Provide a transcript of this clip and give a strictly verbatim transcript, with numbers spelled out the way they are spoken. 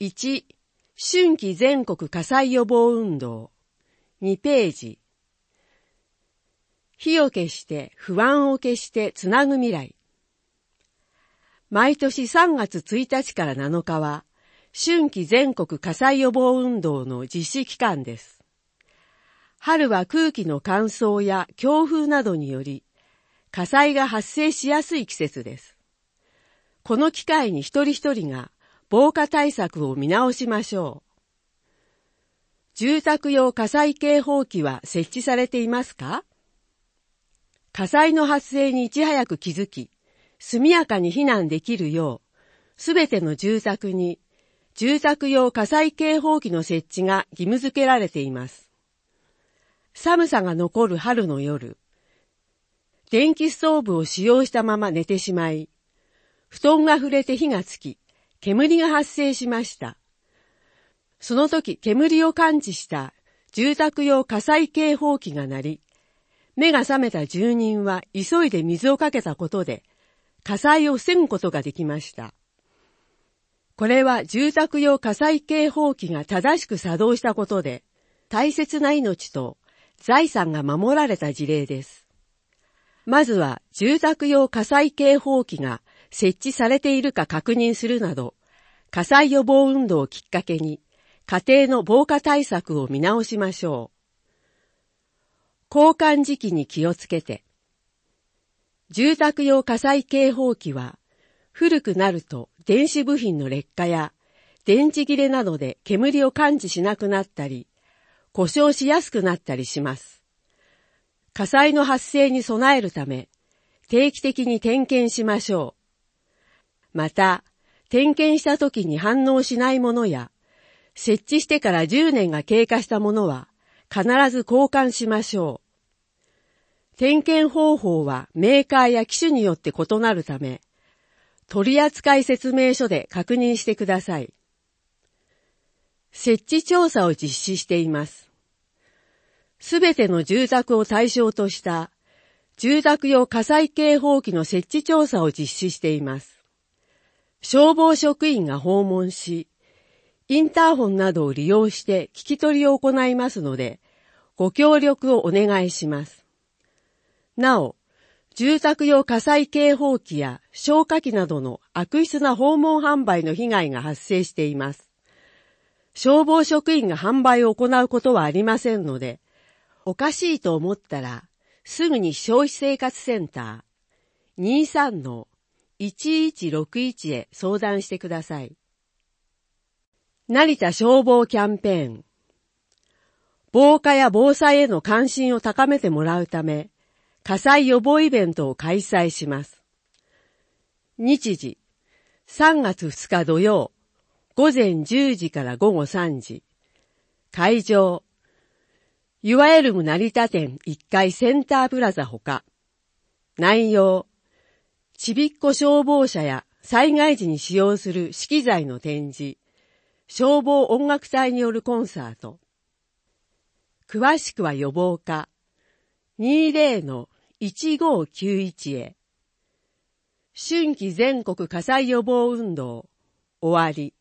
いち、春季全国火災予防運動。にページ。火を消して不安を消してつなぐ未来。毎年さんがつついたちからなのかは、春季全国火災予防運動の実施期間です。春は空気の乾燥や強風などにより、火災が発生しやすい季節です。この機会に一人一人が防火対策を見直しましょう。住宅用火災警報器は設置されていますか？火災の発生にいち早く気づき、速やかに避難できるよう、すべての住宅に住宅用火災警報器の設置が義務付けられています。寒さが残る春の夜、電気ストーブを使用したまま寝てしまい、布団が触れて火がつき、煙が発生しました。その時煙を感知した住宅用火災警報器が鳴り、目が覚めた住人は急いで水をかけたことで火災を防ぐことができました。これは住宅用火災警報器が正しく作動したことで大切な命と財産が守られた事例です。まずは住宅用火災警報器が設置されているか確認するなど、火災予防運動をきっかけに家庭の防火対策を見直しましょう。交換時期に気をつけて。住宅用火災警報器は古くなると電子部品の劣化や電池切れなどで煙を感知しなくなったり、故障しやすくなったりします。火災の発生に備えるため、定期的に点検しましょう。また、点検した時に反応しないものや、設置してからじゅうねんが経過したものは必ず交換しましょう。点検方法はメーカーや機種によって異なるため、取扱説明書で確認してください。設置調査を実施しています。すべての住宅を対象とした住宅用火災警報器の設置調査を実施しています。消防職員が訪問し、インターホンなどを利用して聞き取りを行いますので、ご協力をお願いします。なお、住宅用火災警報器や消火器などの悪質な訪問販売の被害が発生しています。消防職員が販売を行うことはありませんので、おかしいと思ったら、すぐに消費生活センター にじゅうさんのいちいちろくいち へ相談してください。成田消防キャンペーン。防火や防災への関心を高めてもらうため、火災予防イベントを開催します。日時、さんがつふつか土曜、ごぜんじゅうじからごごさんじ。会場、ユアエルム成田店いっかいセンタープラザほか。内容、ちびっこ消防車や災害時に使用する資機材の展示、消防音楽隊によるコンサート。詳しくは予防課 にじゅうのいちごきゅういち へ。春季全国火災予防運動終わり。